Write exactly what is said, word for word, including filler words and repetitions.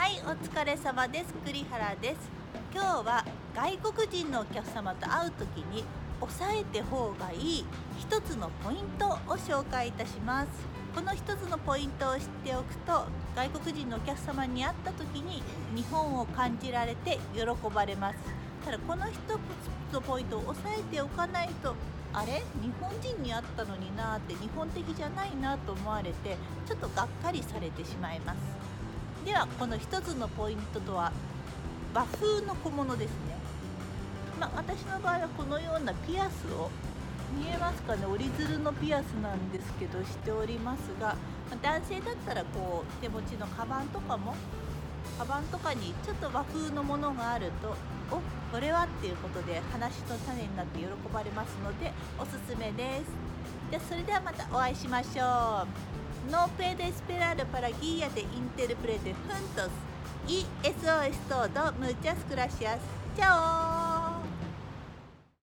、お疲れ様です。栗原です。今日は外国人のお客様と会うときに押さえて方がいい一つのポイントを紹介いたします。この一つのポイントを知っておくと、外国人のお客様に会ったときに日本を感じられて喜ばれます。ただこの一つのポイントを押さえておかないと、あれ日本人に会ったのになーって日本的じゃないなと思われて、ちょっとがっかりされてしまいます。ではこの一つのポイントとは和風の小物ですね。まあ、私の場合はこのようなピアスを、見えますかね、折り鶴のピアスなんですけどしておりますが、男性だったらこう手持ちのカバンとかもカバンとかにちょっと和風のものがあると、おこれはっていうことで話の種になって喜ばれますのでおすすめです。でそれではまたお会いしましょう。No puedo esperar para guía de interprete juntos y eso es todo. Muchas gracias. Chao.